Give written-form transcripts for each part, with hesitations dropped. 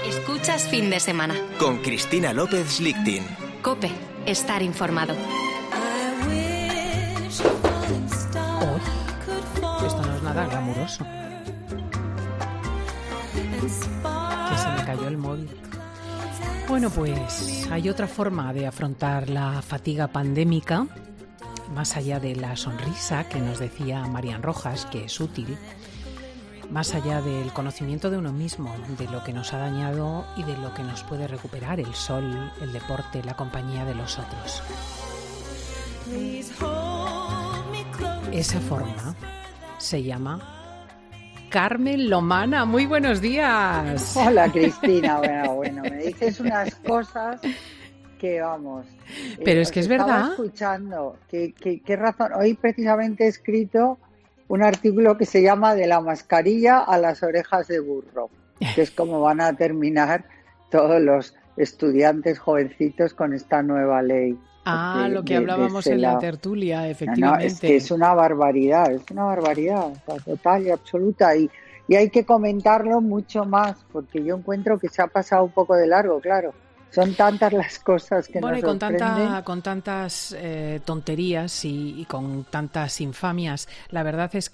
Escuchas Fin de Semana. Con Cristina López Lichtin. COPE. Estar informado. Esto no es nada glamuroso. Que se me cayó el móvil. Bueno, pues hay otra forma de afrontar la fatiga pandémica, más allá de la sonrisa que nos decía Marian Rojas, que es útil, más allá del conocimiento de uno mismo, de lo que nos ha dañado y de lo que nos puede recuperar el sol, el deporte, la compañía de los otros. Esa forma se llama Carmen Lomana. Muy buenos días. Hola, Cristina. Bueno, me dices unas cosas que vamos. Pero es que es verdad. Estaba escuchando. ¿Qué razón? Hoy precisamente he escrito un artículo que se llama De la mascarilla a las orejas de burro, que es como van a terminar todos los estudiantes jovencitos con esta nueva ley. Lo que hablábamos en la tertulia, efectivamente. No, es que es una barbaridad, total y absoluta. Y hay que comentarlo mucho más, porque yo encuentro que se ha pasado un poco de largo, claro. Son tantas las cosas que nos sorprenden. Con tantas tonterías y con tantas infamias, la verdad es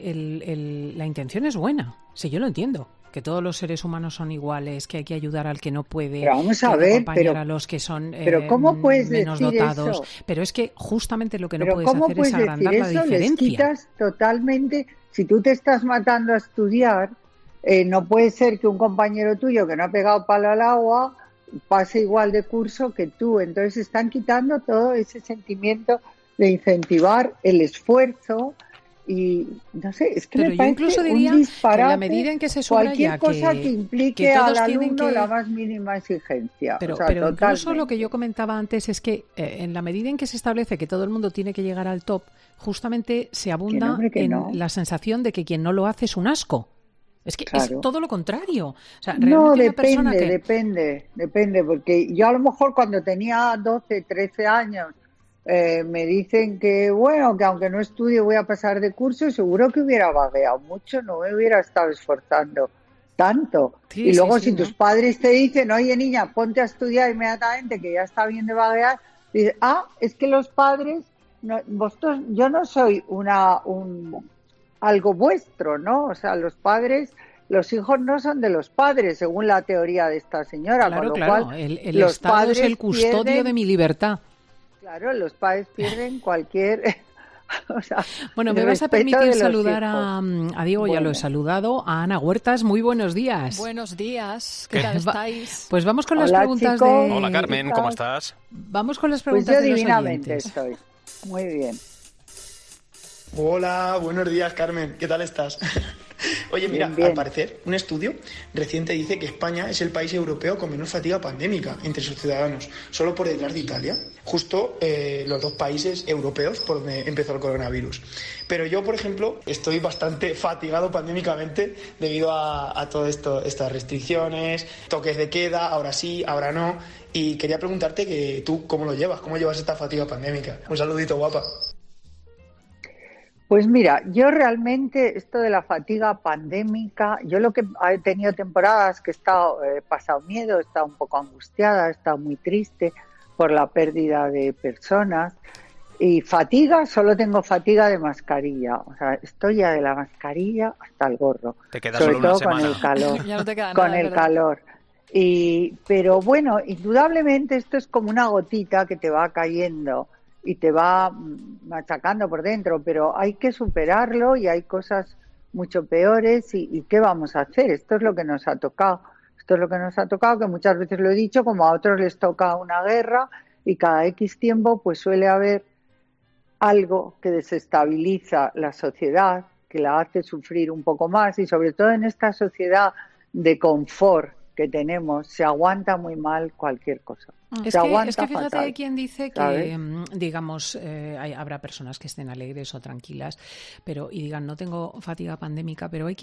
que la intención es buena, sí, yo lo entiendo. Que todos los seres humanos son iguales, que hay que ayudar al que no puede, pero vamos a ver, acompañar a los que son ¿cómo puedes menos decir dotados. Eso? Pero es que justamente lo que no pero puedes hacer es agrandar la diferencia. Les quitas totalmente. Si tú te estás matando a estudiar, no puede ser que un compañero tuyo que no ha pegado palo al agua pase igual de curso que tú. Entonces están quitando todo ese sentimiento de incentivar el esfuerzo. Y no sé, es que pero me parece incluso diría un disparate, que en la medida en que se subraya cualquier cosa que implique al alumno la más mínima exigencia. Pero totalmente. Incluso lo que yo comentaba antes es que en la medida en que se establece que todo el mundo tiene que llegar al top, justamente se abunda en la sensación de que quien no lo hace es un asco. Es que es todo lo contrario. O sea, no, depende, porque yo a lo mejor cuando tenía 12, 13 años me dicen que, bueno, que aunque no estudie voy a pasar de curso, seguro que hubiera vagueado mucho, no me hubiera estado esforzando tanto. Sí, y luego sí, tus padres te dicen, oye niña, ponte a estudiar inmediatamente, que ya está bien de vaguear, dices, es que los padres, vosotros, yo no soy algo vuestro, ¿no? O sea, los padres... Los hijos no son de los padres, según la teoría de esta señora. Claro, con lo claro. cual, el Estado es el custodio de mi libertad. Claro, los padres pierden cualquier... bueno, me vas a permitir saludar a Diego, ya lo he saludado, a Ana Huertas. Muy buenos días. Buenos días, ¿qué tal estáis? Pues vamos con las preguntas de... Hola Carmen, ¿cómo estás? Vamos con las preguntas pues yo de los divinamente oyentes. Estoy. Muy bien. Hola, buenos días Carmen, ¿qué tal estás? Oye, mira, bien. Al parecer, un estudio reciente dice que España es el país europeo con menor fatiga pandémica entre sus ciudadanos, solo por detrás de Italia, justo los dos países europeos por donde empezó el coronavirus. Pero yo, por ejemplo, estoy bastante fatigado pandémicamente debido a todo esto, estas restricciones, toques de queda, ahora sí, ahora no, y quería preguntarte que tú, ¿cómo lo llevas? ¿Cómo llevas esta fatiga pandémica? Un saludito, guapa. Pues mira, yo realmente esto de la fatiga pandémica, yo lo que he tenido temporadas que he pasado miedo, he estado un poco angustiada, he estado muy triste por la pérdida de personas y fatiga, solo tengo fatiga de mascarilla, o sea, estoy ya de la mascarilla hasta el gorro, te queda sobre solo todo una con semana. el calor, Ya no te queda con nada, el ¿verdad? calor. Pero bueno, indudablemente esto es como una gotita que te va cayendo y te va machacando por dentro, pero hay que superarlo y hay cosas mucho peores y ¿qué vamos a hacer? Esto es lo que nos ha tocado. Esto es lo que nos ha tocado, que muchas veces lo he dicho, como a otros les toca una guerra y cada X tiempo pues suele haber algo que desestabiliza la sociedad, que la hace sufrir un poco más y sobre todo en esta sociedad de confort que tenemos, se aguanta muy mal cualquier cosa. Es que fíjate, fatal, hay quien dice ¿sabes? que, digamos, habrá personas que estén alegres o tranquilas y digan, no tengo fatiga pandémica, pero hay quien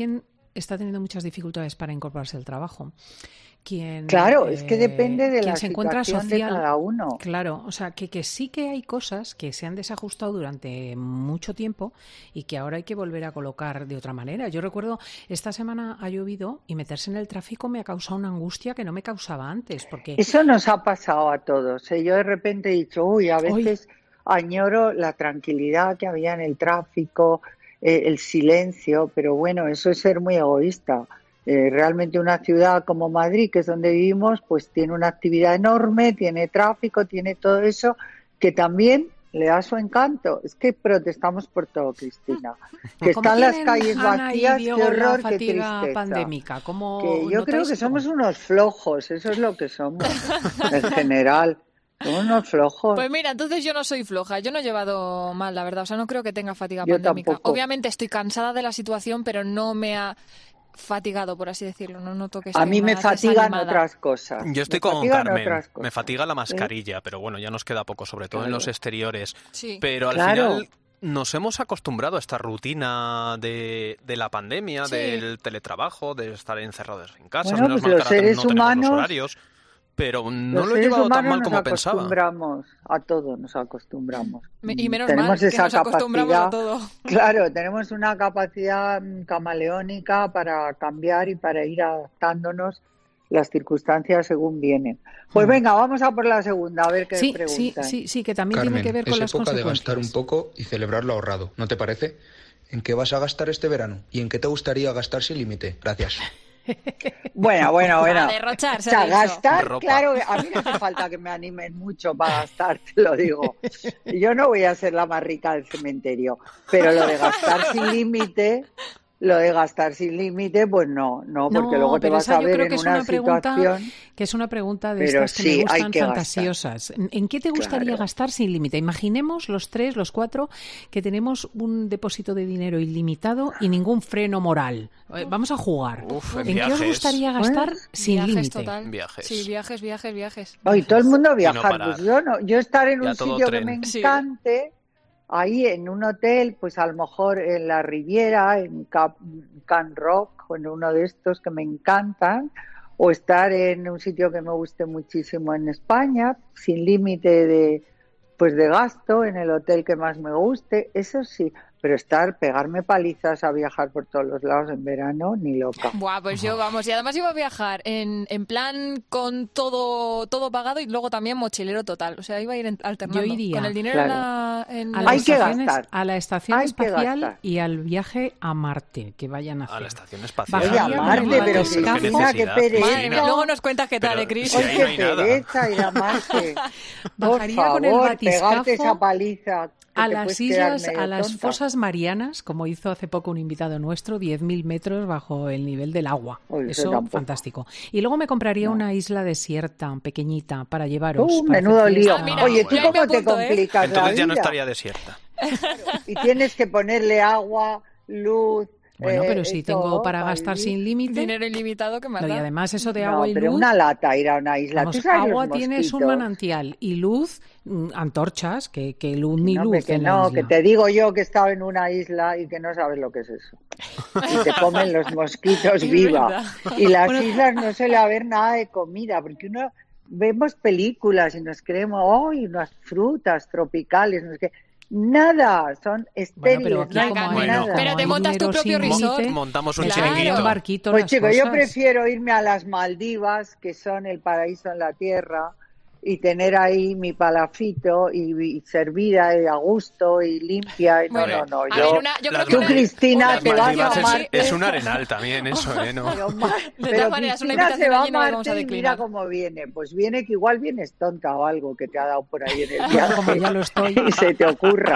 está teniendo muchas dificultades para incorporarse al trabajo. Claro, es que depende de la se encuentra situación social, de cada uno. Claro, o sea, que sí que hay cosas que se han desajustado durante mucho tiempo y que ahora hay que volver a colocar de otra manera. Yo recuerdo, esta semana ha llovido y meterse en el tráfico me ha causado una angustia que no me causaba antes. Porque Eso nos ha pasado a todos. Yo de repente he dicho, a veces añoro la tranquilidad que había en el tráfico, el silencio, pero bueno, eso es ser muy egoísta. Realmente una ciudad como Madrid, que es donde vivimos, pues tiene una actividad enorme, tiene tráfico, tiene todo eso, que también le da su encanto. Es que protestamos por todo, Cristina. Que están las calles vacías, qué horror, qué tristeza. Pandémica, que yo creo que somos unos flojos, eso es lo que somos, en general. Somos unos flojos. Pues mira, entonces yo no soy floja, yo no he llevado mal, la verdad, o sea, no creo que tenga fatiga Yo pandémica. tampoco. Obviamente estoy cansada de la situación, pero no me ha fatigado, por así decirlo, no noto que A mí me más fatigan desanimada. otras cosas. Yo estoy Me con fatigan Carmen, otras cosas. me fatiga la mascarilla, pero bueno, ya nos queda poco, sobre todo en los exteriores. Sí. Pero al Claro. final nos hemos acostumbrado a esta rutina de la pandemia, Sí. del teletrabajo, de estar encerrados en casa. Bueno, Menos pues mal los que ahora seres no tenemos humanos- los horarios, pero no Los lo he seres llevado tan humanos mal como nos pensaba. acostumbramos a todo, nos acostumbramos. Y menos Tenemos mal que esa nos acostumbramos a capacidad, todo. Claro, tenemos una capacidad camaleónica para cambiar y para ir adaptándonos las circunstancias según vienen. Pues venga, vamos a por la segunda, a ver qué sí, preguntan. sí, que también Carmen, tiene que ver con es las época de consecuencias. gastar un poco y celebrar lo ahorrado, ¿no te parece? ¿En qué vas a gastar este verano? ¿Y en qué te gustaría gastar sin límite? Gracias. Bueno. A derrochar, O se sea, ha dicho. gastar, Ropa. claro, a mí no hace falta que me animen mucho para gastar, te lo digo. Yo no voy a ser la más rica del cementerio, pero lo de gastar sin límite, pues no, porque luego te pero vas esa a yo ver creo en que es una una pregunta situación... que es una pregunta de Pero estas que sí, me hay gustan que gastar. fantasiosas. ¿En qué te gustaría Claro. gastar sin límite? Imaginemos los 3, los 4 que tenemos un depósito de dinero ilimitado y ningún freno moral. Vamos a jugar. En ¿En qué os viajes. gustaría gastar Bueno, sin Viajes, límite? total. Viajes. Sí, viajes. Ay, todo el mundo viajar, parar. pues yo estar en Ya un todo sitio tren. que me Sí. encante, ahí en un hotel, pues a lo mejor en la Riviera, en Can Rock, o en uno de estos que me encantan, o estar en un sitio que me guste muchísimo en España, sin límite de gasto, en el hotel que más me guste, eso sí. Pero pegarme palizas a viajar por todos los lados en verano, ni loca. Buah, pues yo, vamos, y además iba a viajar en plan con todo pagado y luego también mochilero total. O sea, iba a ir alternando. Yo iría. Con el dinero Claro. en A la Hay las que estaciones- gastar. a la estación Hay que espacial gastar. y al viaje a Marte que vayan a hacer. A la estación espacial. Oye, a Bajaría Marte, con el pero batiscafo. Cristina, qué pereza. Madre mía, luego nos cuentas qué tal, Pero Cris. sí, Ay, ahí qué no hay nada. pereza ir a Marte. Por Bajaría con el favor, batiscafo pegarte esa paliza. que a te las puedes islas, quedar medio a las tonta. fosas marianas, como hizo hace poco un invitado nuestro, 10.000 metros bajo el nivel del agua. Uy, eso Eso, tampoco. fantástico. Y luego me compraría una isla desierta, pequeñita, para llevaros. para Menudo hacer lío. fiesta. Ah, mira, Oye, ¿tú yo ahí me cómo te apunto, ¿eh? complicas la Entonces ya no vida? estaría desierta. Y tienes que ponerle agua, luz... Bueno, pero si tengo todo para gastar vivir. sin límite. Dinero ilimitado que me No, y da. además eso de No, agua y pero luz. una lata ir a una isla. Vamos, ¿Tú sabes agua los tienes un mosquitos? manantial y luz, antorchas, que luz ni No, luz que en no, la isla. que te digo yo que he estado en una isla y que no sabes lo que es eso. Y te comen los mosquitos Es viva. verdad. Y las islas no suele haber nada de comida, porque uno vemos películas y nos creemos, ¡ay, unas frutas tropicales! No sé qué. Nada, son estériles, pero aquí no hay como hay- nada. Pero te hay montas tu dinero propio sin resort. límite, Montamos un me traería chiringuito. un barquito Pues las chicos, yo cosas. prefiero irme a las Maldivas, que son el paraíso en la tierra, y tener ahí mi palafito y servida a gusto y limpia. Y Bueno, no, a yo... ver, yo creo que Tú, una- Cristina, una Las te vas a Maldivas invitación Marte. es un arenal también, eso, ¿eh? No. Pero maneras, una Cristina se invitación va a allí no la vamos a Marte y mira declinar. cómo viene. Pues viene que igual vienes tonta o algo que te ha dado por ahí en el viaje. Como ya lo estoy. Y se te ocurra.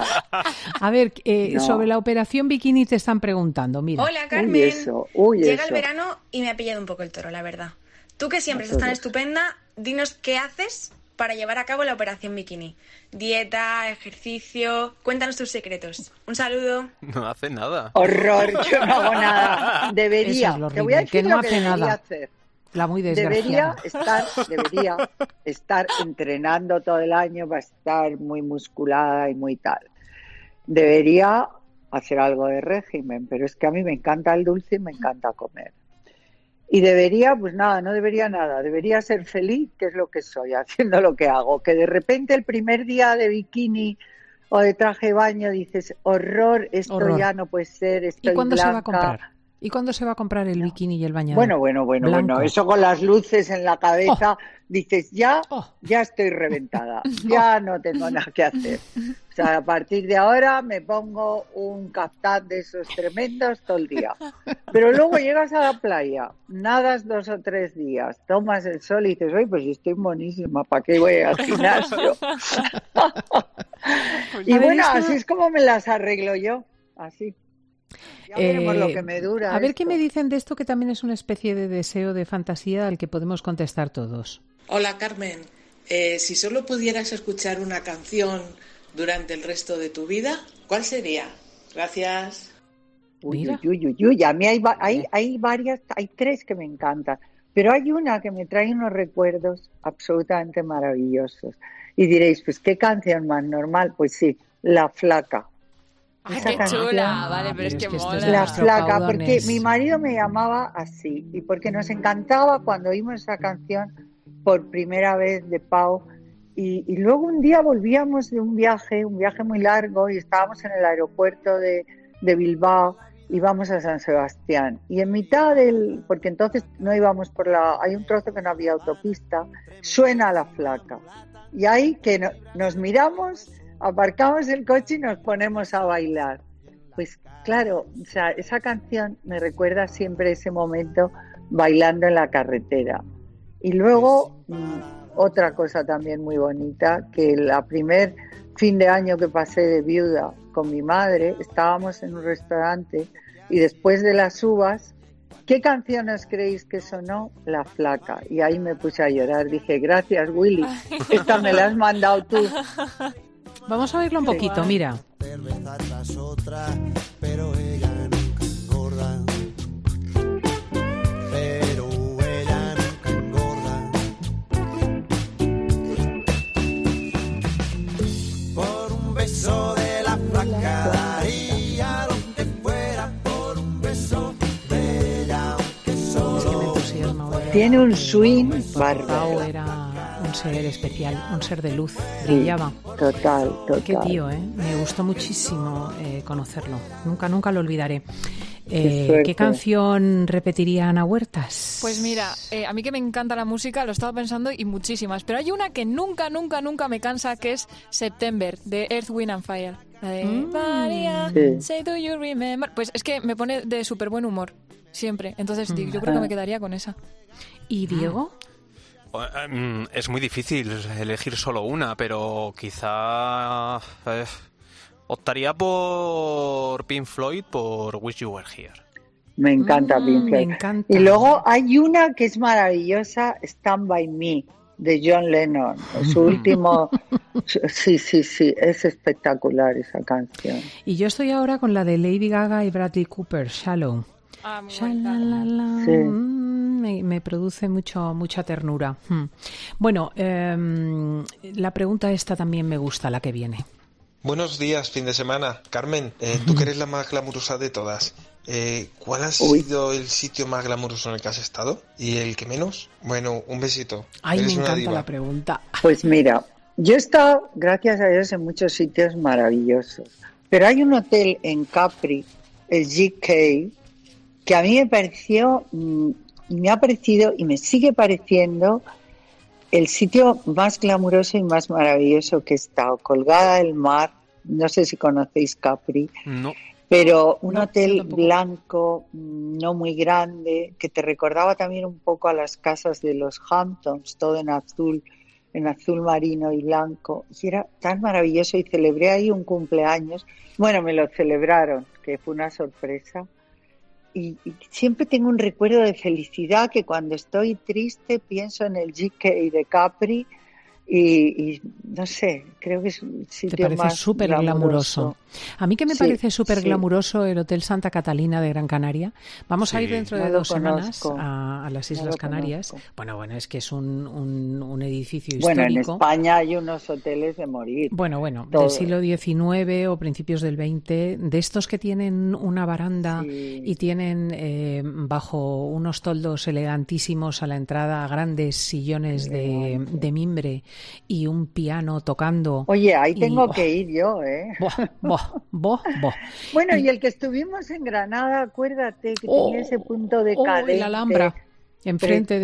A ver, No. sobre la operación bikini te están preguntando. Mira, Hola, Uy, Carmen. eso, uy, Llega eso. el verano y me ha pillado un poco el toro, la verdad. Tú que siempre A estás tan todos. estupenda, dinos qué haces para llevar a cabo la operación bikini. Dieta, ejercicio... Cuéntanos tus secretos. Un saludo. No hace nada. Horror, yo no hago nada. Debería. Eso es lo Te voy a horrible, que decir no lo que hace debería nada. hacer. la muy Debería desgraciada. estar entrenando todo el año para estar muy musculada y muy tal. Debería hacer algo de régimen, pero es que a mí me encanta el dulce y me encanta comer. Y debería, pues nada, no debería nada, debería ser feliz, que es lo que soy, haciendo lo que hago. Que de repente el primer día de bikini o de traje de baño dices, horror, esto Horror. ya no puede ser, estoy ¿Y cuándo blanca. se va a comprar? ¿Y cuándo se va a comprar el bikini y el bañador? Bueno, eso con las luces en la cabeza, dices, ya estoy reventada, ya no tengo nada que hacer. O sea, a partir de ahora me pongo un caftán de esos tremendos todo el día. Pero luego llegas a la playa, nadas 2 o 3 días, tomas el sol y dices, oye, pues estoy monísima, ¿para qué voy al gimnasio? Y bueno, así es como me las arreglo yo, así. Ya veremos lo que me dura. A ver esto. qué me dicen de esto, que también es una especie de deseo, de fantasía al que podemos contestar todos. Hola Carmen, si solo pudieras escuchar una canción durante el resto de tu vida, ¿cuál sería? Gracias. Uy. A mí hay varias, hay 3 que me encantan, pero hay una que me trae unos recuerdos absolutamente maravillosos. Y diréis, pues qué canción más normal, pues sí, La Flaca. ¡Ay, Esa qué canción, chula! Vale, pero es que esto es mola. de La nuestro Flaca, Paudones. porque mi marido me llamaba así y porque nos encantaba cuando oímos esa canción por primera vez de Pau. Y luego un día volvíamos de un viaje muy largo, y estábamos en el aeropuerto de Bilbao, íbamos a San Sebastián, y en mitad porque entonces no íbamos hay un trozo que no había autopista, suena La Flaca, y ahí que nos miramos, aparcamos el coche y nos ponemos a bailar. Pues claro, o sea, esa canción me recuerda siempre ese momento bailando en la carretera. Y luego otra cosa también muy bonita, que la primer fin de año que pasé de viuda con mi madre, estábamos en un restaurante y después de las uvas, ¿qué canción os creéis que sonó? La Flaca. Y ahí me puse a llorar, dije, gracias Willy, esta me la has mandado tú. Vamos a oírlo un poquito, mira. Cerveza tras otra, pero ella nunca engorda. Pero ella nunca engorda. Por un beso de La Flaca daría lo que fuera. Por un beso de ella, aunque solo. Es que me entusiasma. Tiene un swing Pau bárbaro. era un ser especial, un ser de luz, brillaba. Total. Qué tío, ¿eh? Me gustó muchísimo conocerlo. Nunca lo olvidaré. Qué ¿Qué canción repetiría Ana Huertas? Pues mira, a mí que me encanta la música, lo estaba pensando y muchísimas, pero hay una que nunca me cansa, que es September, de Earth, Wind and Fire. La de Maria, say do you remember. Pues es que me pone de súper buen humor, siempre. Entonces yo creo que me quedaría con esa. ¿Y Diego? Es muy difícil elegir solo una, pero quizá optaría por Pink Floyd, por Wish You Were Here. Me encanta Pink Floyd. Me encanta. Y luego hay una que es maravillosa, Stand By Me, de John Lennon. Su último... Sí, es espectacular esa canción. Y yo estoy ahora con la de Lady Gaga y Bradley Cooper, Shallow. Sí. Me produce mucha ternura. Bueno, la pregunta esta también me gusta, la que viene. Buenos días, fin de semana. Carmen, tú que eres la más glamurosa de todas, ¿cuál ha sido el sitio más glamuroso en el que has estado? ¿Y el que menos? Bueno, un besito. Ay, Eres me una encanta diva. la pregunta. Pues mira, yo he estado, gracias a Dios, en muchos sitios maravillosos. Pero hay un hotel en Capri, el GK, que a mí me ha parecido y me sigue pareciendo el sitio más glamuroso y más maravilloso que he estado, colgada del mar. No sé si conocéis Capri, No. pero un hotel blanco, no muy grande, que te recordaba también un poco a las casas de los Hamptons, todo en azul marino y blanco, y era tan maravilloso. Y celebré ahí un cumpleaños. Bueno, me lo celebraron, que fue una sorpresa. Y siempre tengo un recuerdo de felicidad, que cuando estoy triste pienso en el GK de Capri y no sé, creo que es un sitio te parece más súper glamuroso. A mí que me parece súper glamuroso el Hotel Santa Catalina de Gran Canaria. Vamos a ir dentro de 2 semanas a las Islas Canarias. Bueno, es que es un edificio histórico. Bueno, en España hay unos hoteles de morir. Bueno, del siglo XIX o principios del XX, de estos que tienen una baranda y tienen bajo unos toldos elegantísimos a la entrada grandes sillones de mimbre y un piano tocando. Oye, ahí tengo que ir yo, ¿eh? Bueno, y el que estuvimos en Granada, acuérdate que tenía ese punto de cadente. La Alhambra, enfrente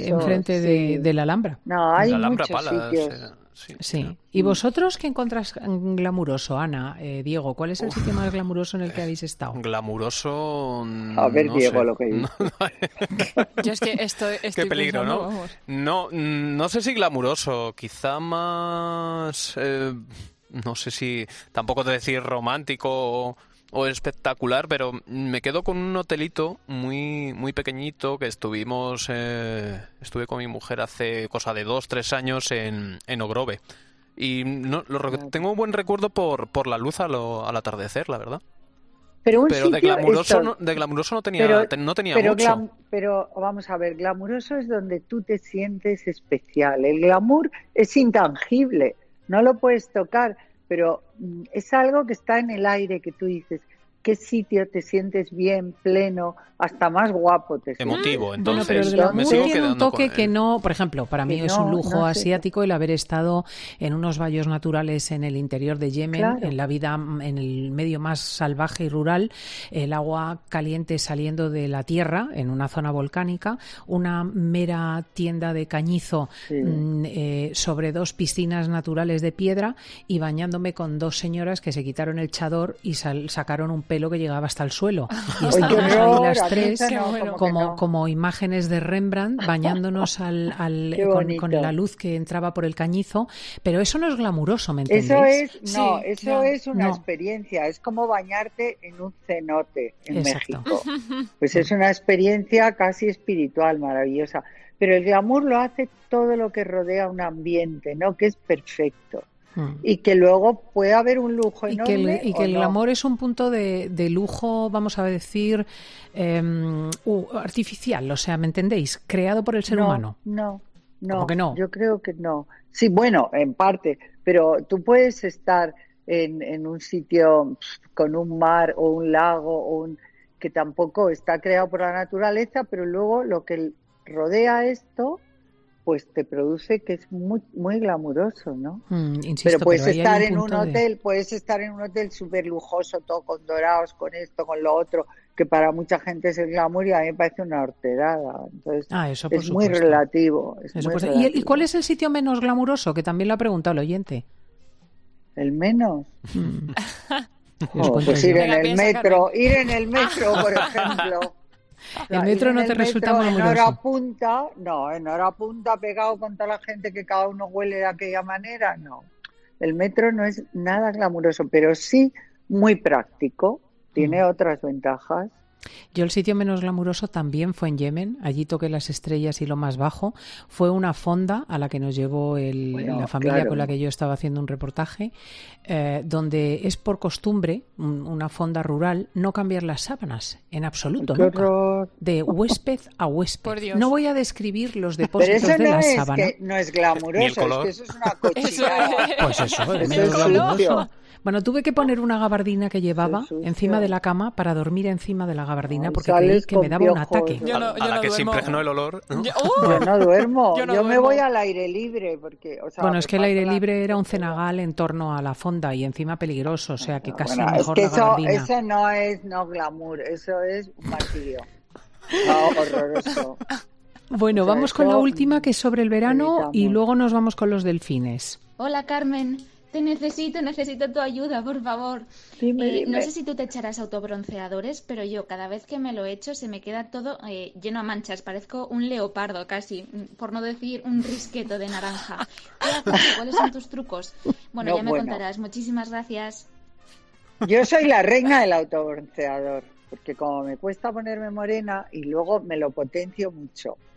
de la Alhambra. No, hay la Alhambra muchos Palace, sitios. Sí. ¿Y vosotros qué encontráis glamuroso, Ana? Diego, ¿cuál es el sitio más glamuroso en el que habéis estado? Glamuroso... A ver, no Diego, sé. lo que dice. Yo es que estoy Qué peligro, pensando, ¿no? No sé si glamuroso, quizá más... no sé si... Tampoco te decir romántico o espectacular, pero me quedo con un hotelito muy muy pequeñito que estuve con mi mujer hace cosa de 2-3 años en Ogrove. Y tengo un buen recuerdo por la luz al atardecer, la verdad. Pero de glamuroso no tenía mucho. Pero vamos a ver, glamuroso es donde tú te sientes especial. El glamour es intangible, no lo puedes tocar, pero es algo que está en el aire, que tú dices, ¿qué sitio te sientes bien, pleno, hasta más guapo te sientes? Emotivo, entonces. Bueno, pero el glamour tiene un toque que no, por ejemplo, para mí es un lujo asiático el haber estado en unos valles naturales en el interior de Yemen, en la vida, en el medio más salvaje y rural, el agua caliente saliendo de la tierra en una zona volcánica, una mera tienda de cañizo sobre 2 piscinas naturales de piedra y bañándome con 2 señoras que se quitaron el chador y sacaron un pelo que llegaba hasta el suelo. Y estábamos ahí las 3 como imágenes de Rembrandt bañándonos con la luz que entraba por el cañizo, pero eso no es glamuroso, ¿me entendéis? Eso es una experiencia, es como bañarte en un cenote en México. Pues es una experiencia casi espiritual, maravillosa. Pero el glamour lo hace todo lo que rodea un ambiente, ¿no? Que es perfecto. Y que luego puede haber un lujo enorme. Y que el glamour es un punto de lujo, vamos a decir, artificial, o sea, ¿me entendéis? Creado por el ser humano. No. ¿Cómo que no? Yo creo que no. Sí, bueno, en parte, pero tú puedes estar en un sitio con un mar o un lago que tampoco está creado por la naturaleza, pero luego lo que rodea esto pues te produce que es muy, muy glamuroso, ¿no? Insisto, pero puedes estar en un hotel súper lujoso, todo con dorados, con esto, con lo otro, que para mucha gente es el glamour y a mí me parece una horterada. Entonces, eso por es muy relativo. ¿Y cuál es el sitio menos glamuroso? Que también lo ha preguntado el oyente. ¿El menos? Pues ir en el metro, por ejemplo. El metro no te resulta muy glamuroso. En hora punta pegado con toda la gente que cada uno huele de aquella manera, no. El metro no es nada glamuroso, pero sí muy práctico, tiene otras ventajas. Yo el sitio menos glamuroso también fue en Yemen, allí toqué las estrellas y lo más bajo. Fue una fonda a la que nos llevó la familia con la que yo estaba haciendo un reportaje, donde es por costumbre, una fonda rural, no cambiar las sábanas, en absoluto, nunca. De huésped a huésped. No voy a describir los depósitos de la sábana. No es glamuroso, es que eso es una cochinada. Pues eso es glamuroso. Bueno, tuve que poner una gabardina que llevaba encima de la cama para dormir encima de la gabardina porque creí que me daba un ataque. A la que se impregnó el olor, ¿no? Yo no duermo, yo me voy al aire libre. Es que el aire libre era un cenagal en torno a la fonda y encima peligroso, o sea que casi mejor la gabardina. Eso no es glamour, eso es un martirio. Horroroso. Bueno, vamos con la última, que es sobre el verano, y luego nos vamos con los delfines. Hola, Carmen. Te necesito tu ayuda, por favor. Dime. No sé si tú te echarás autobronceadores, pero yo cada vez que me lo echo se me queda todo lleno a manchas. Parezco un leopardo casi, por no decir un risqueto de naranja. ¿Qué haces? ¿Cuáles son tus trucos? Bueno, ya me contarás. Muchísimas gracias. Yo soy la reina del autobronceador, porque como me cuesta ponerme morena y luego me lo potencio mucho.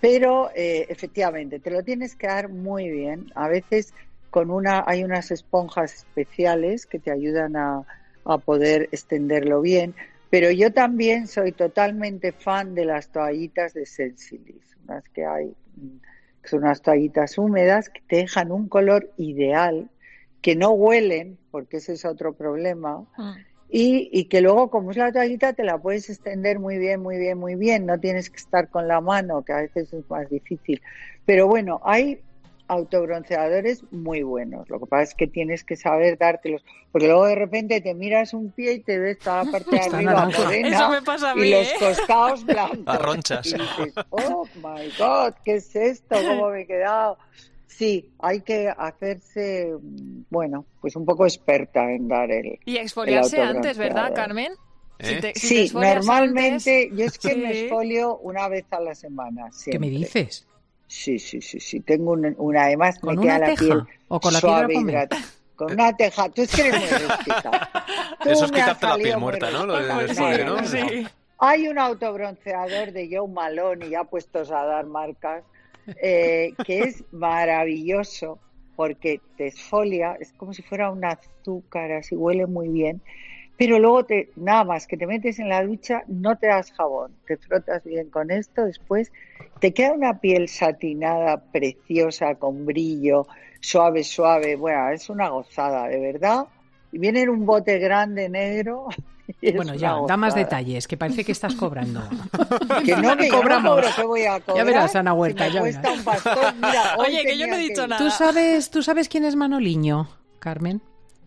Pero efectivamente, te lo tienes que dar muy bien. A veces hay unas esponjas especiales que te ayudan a poder extenderlo bien. Pero yo también soy totalmente fan de las toallitas de Sensilis, unas que hay, que son unas toallitas húmedas que te dejan un color ideal, que no huelen, porque ese es otro problema, y que luego, como es la toallita, te la puedes extender muy bien, muy bien, muy bien. No tienes que estar con la mano, que a veces es más difícil. Pero bueno, hay autobronceadores muy buenos. Lo que pasa es que tienes que saber dártelos, porque luego de repente te miras un pie y te ves toda la parte de arriba morena. Eso me pasa a mí, y los costados blancos. Arronchas. Y dices, oh my God, ¿qué es esto? ¿Cómo me he quedado? Sí, hay que hacerse, bueno, pues un poco experta en dar y exfoliarse antes, ¿verdad, Carmen? Sí, normalmente antes... yo es que me exfolio una vez a la semana. Siempre. ¿Qué me dices? Sí. Tengo una, además me queda la piel o con la suave, hidratada. Con una teja. Tú es que eres muy rústica. Eso es quitarte la piel muerta, ¿no? Lo del exfolio, ¿no? Sí. Hay un autobronceador de Joe Malone, y ya puestos a dar marcas, que es maravilloso porque te exfolia, es como si fuera un azúcar, así huele muy bien. Pero luego nada más que te metes en la ducha, no te das jabón, te frotas bien con esto, después te queda una piel satinada, preciosa, con brillo, suave, bueno, es una gozada, de verdad. Y viene en un bote grande negro. Bueno, ya, da más detalles, que parece que estás cobrando. Que no cobramos, ¿qué voy a cobrar? Ya verás, Ana Huerta, si me cuesta un bastón. Mira, oye, que yo no he dicho nada. ¿Tú sabes quién es Manoliño, Carmen?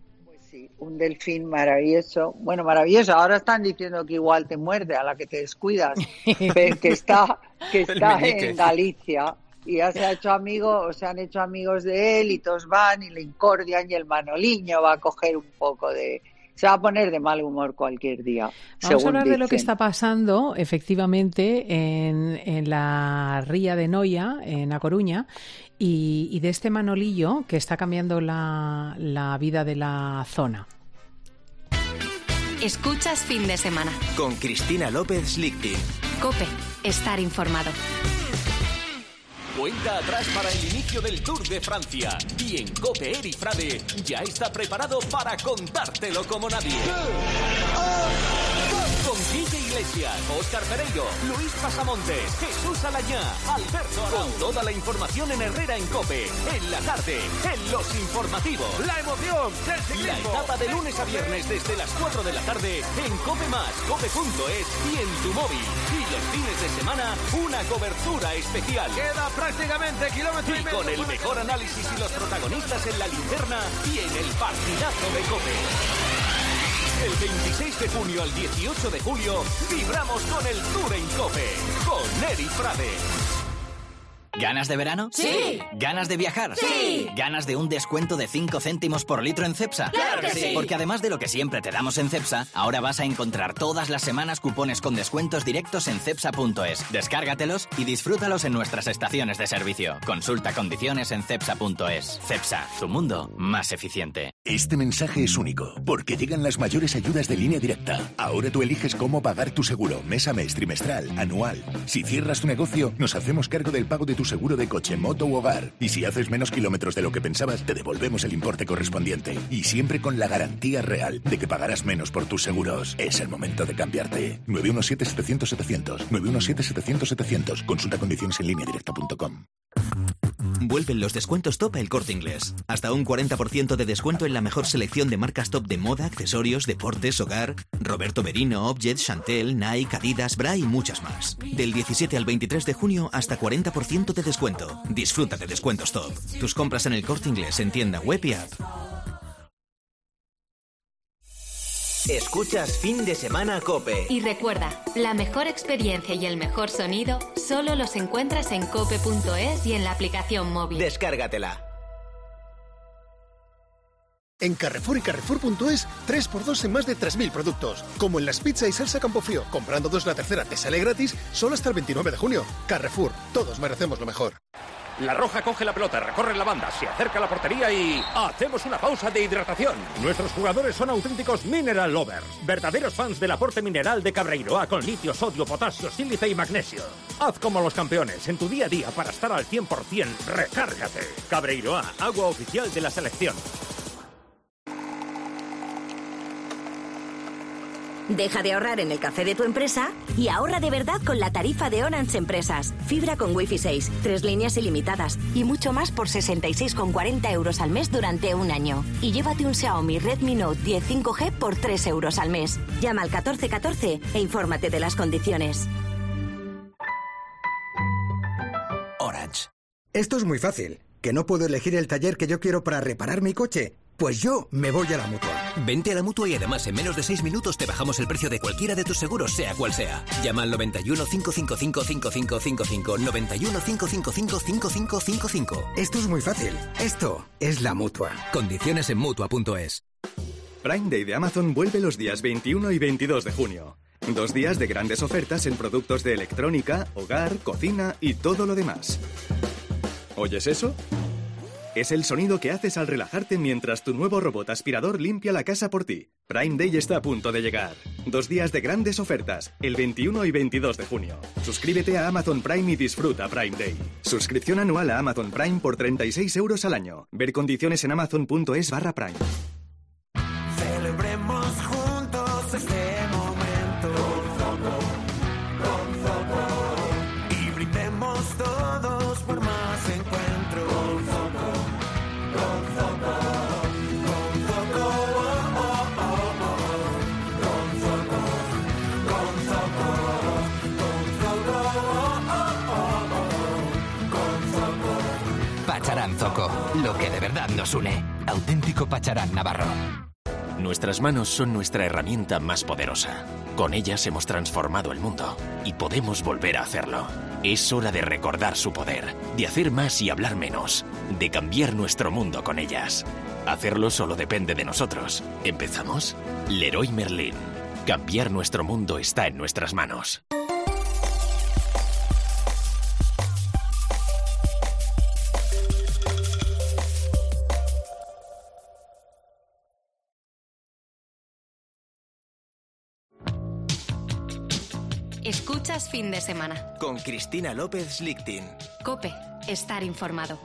Un delfín maravilloso. Bueno, maravilloso. Ahora están diciendo que igual te muerde a la que te descuidas, que está en Galicia y ya se han hecho amigos de él y todos van y le incordian y el Manoliño va a coger un poco de... Se va a poner de mal humor cualquier día. Vamos a hablar de lo que está pasando, efectivamente, en la ría de Noia, en A Coruña, y de este Manolillo que está cambiando la vida de la zona. Escuchas Fin de Semana. Con Cristina López Lichting. COPE. Estar informado. Cuenta atrás para el inicio del Tour de Francia. Y en COPE Eri Frade ya está preparado para contártelo como nadie. Con Guille Iglesias, Óscar Pereiro, Luis Pasamontes, Jesús Alañá, Alberto Arau. Con toda la información en Herrera en COPE, en la tarde, en los informativos. La emoción del ciclismo. La etapa de lunes a viernes desde las 4 de la tarde en COPE+, cope.es y en tu móvil. Y los fines de semana, una cobertura especial. Queda prácticamente kilómetro y medio. Con el mejor análisis y los protagonistas en la linterna y en el partidazo de COPE. Del 26 de junio al 18 de julio, vibramos con el Tour en COPE, con Eri Frade. ¿Ganas de verano? ¡Sí! ¿Ganas de viajar? ¡Sí! ¿Ganas de un descuento de 5 céntimos por litro en Cepsa? ¡Claro que sí! Porque además de lo que siempre te damos en Cepsa, ahora vas a encontrar todas las semanas cupones con descuentos directos en cepsa.es. Descárgatelos y disfrútalos en nuestras estaciones de servicio. Consulta condiciones en cepsa.es. Cepsa, tu mundo más eficiente. Este mensaje es único, porque llegan las mayores ayudas de Línea Directa. Ahora tú eliges cómo pagar tu seguro, mes a mes, trimestral, anual. Si cierras tu negocio, nos hacemos cargo del pago de tu seguro de coche, moto u hogar. Y si haces menos kilómetros de lo que pensabas, te devolvemos el importe correspondiente. Y siempre con la garantía real de que pagarás menos por tus seguros. Es el momento de cambiarte. 917-700-700. 917-700-700. Consulta condiciones en lineadirecta.com. Vuelven los descuentos top a El Corte Inglés. Hasta un 40% de descuento en la mejor selección de marcas top de moda, accesorios, deportes, hogar. Roberto Merino, Objet, Chantel, Nike, Adidas, Bra y muchas más. Del 17 al 23 de junio hasta 40% de descuento. Disfruta de descuentos top. Tus compras en El Corte Inglés en tienda web y app. Escuchas Fin de Semana COPE. Y recuerda, la mejor experiencia y el mejor sonido solo los encuentras en cope.es y en la aplicación móvil. Descárgatela. En Carrefour y Carrefour.es, 3x2 en más de 3.000 productos. Como en las pizza y salsa Campofrío. Comprando 2 la tercera te sale gratis solo hasta el 29 de junio. Carrefour, todos merecemos lo mejor. La roja coge la pelota, recorre la banda, se acerca a la portería y... ¡hacemos una pausa de hidratación! Nuestros jugadores son auténticos mineral lovers. Verdaderos fans del aporte mineral de Cabreiroa con litio, sodio, potasio, sílice y magnesio. Haz como los campeones en tu día a día para estar al 100%. ¡Recárgate! Cabreiroa, agua oficial de la selección. Deja de ahorrar en el café de tu empresa y ahorra de verdad con la tarifa de Orange Empresas. Fibra con Wi-Fi 6, 3 líneas ilimitadas y mucho más por 66,40 euros al mes durante un año. Y llévate un Xiaomi Redmi Note 10 5G por 3 euros al mes. Llama al 1414 e infórmate de las condiciones. Orange. Esto es muy fácil. ¿Que no puedo elegir el taller que yo quiero para reparar mi coche? Pues yo me voy a la Mutua. Vente a la Mutua y además en menos de 6 minutos te bajamos el precio de cualquiera de tus seguros, sea cual sea. Llama al 91 555 5555. 91 555 5555. Esto es muy fácil. Esto es la Mutua. Condiciones en Mutua.es. Prime Day de Amazon vuelve los días 21 y 22 de junio. 2 días de grandes ofertas en productos de electrónica, hogar, cocina y todo lo demás. ¿Oyes eso? Es el sonido que haces al relajarte mientras tu nuevo robot aspirador limpia la casa por ti. Prime Day está a punto de llegar. 2 días de grandes ofertas, el 21 y 22 de junio. Suscríbete a Amazon Prime y disfruta Prime Day. Suscripción anual a Amazon Prime por 36 euros al año. Ver condiciones en amazon.es/Prime. Celebremos juntos este momento con Zoco, y brindemos todos por más encuentros con Zoco, Pacharán Zoco, lo que de verdad nos une. Auténtico Pacharán Navarro. Nuestras manos son nuestra herramienta más poderosa. Con ellas hemos transformado el mundo y podemos volver a hacerlo. Es hora de recordar su poder, de hacer más y hablar menos, de cambiar nuestro mundo con ellas. Hacerlo solo depende de nosotros. ¿Empezamos? Leroy Merlin. Cambiar nuestro mundo está en nuestras manos. Escuchas Fin de Semana. Con Cristina López Lichtin. COPE. Estar informado.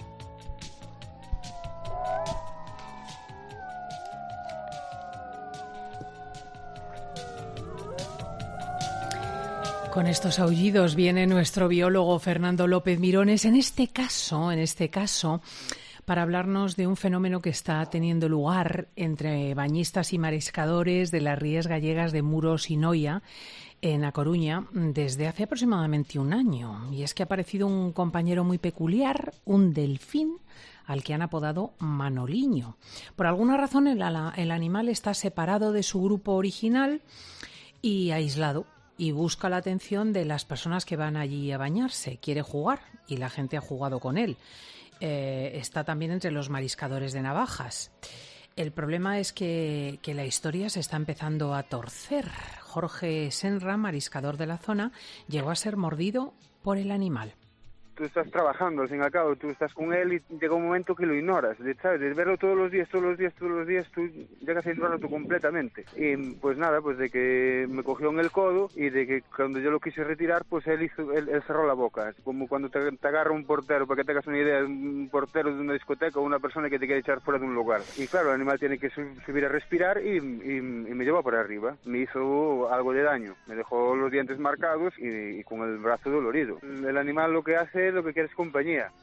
Con estos aullidos viene nuestro biólogo Fernando López Mirones, en este caso, para hablarnos de un fenómeno que está teniendo lugar entre bañistas y mariscadores de las rías gallegas de Muros y Noia, en A Coruña, desde hace aproximadamente un año. Y es que ha aparecido un compañero muy peculiar, un delfín, al que han apodado Manoliño. Por alguna razón el animal está separado de su grupo original y aislado, y busca la atención de las personas que van allí a bañarse. Quiere jugar y la gente ha jugado con él. Está también entre los mariscadores de navajas. El problema es que la historia se está empezando a torcer. Jorge Senra, mariscador de la zona, llegó a ser mordido por el animal. Tú estás trabajando, al fin y al cabo, tú estás con él y llega un momento que lo ignoras, ¿sabes? De verlo todos los días, tú llegas a ignorarlo tú completamente. Y pues nada, pues de que me cogió en el codo y de que cuando yo lo quise retirar, pues él cerró la boca. Es como cuando te agarra un portero, para que tengas una idea, un portero de una discoteca o una persona que te quiere echar fuera de un lugar. Y claro, el animal tiene que subir a respirar y me llevó por arriba. Me hizo algo de daño, me dejó los dientes marcados y con el brazo dolorido. El animal lo que hace, lo que quiere es compañía.